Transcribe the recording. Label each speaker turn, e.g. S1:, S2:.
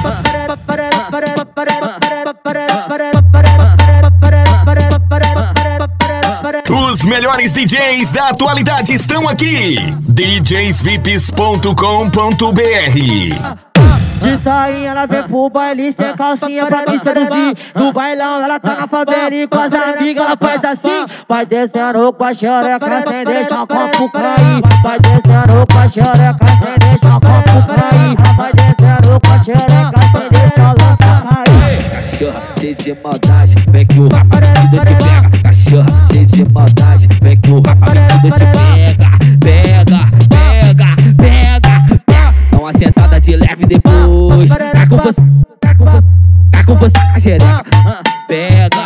S1: Os melhores DJs da atualidade estão aqui. djsvips.com.br.
S2: De sainha ela vem pro baile sem calcinha pra me seduzir. No bailão ela tá na favela e com as amigas ela faz assim. Vai descendo com a xereca sem deixar o copo cair. Vai descendo com a xereca sem deixar o copo cair. Vai descendo com a xereca sem deixar o lança cair.
S3: Cachorra cheia de maldade, vem que o Rafa metido te pega. Cachorra cheia de maldade, vem que o Rafa metido te pega. Pega, pega, pega, pega. Dá uma sentada de leve depois. Tá com você, tá com você, tá com você com a xereca. Pega.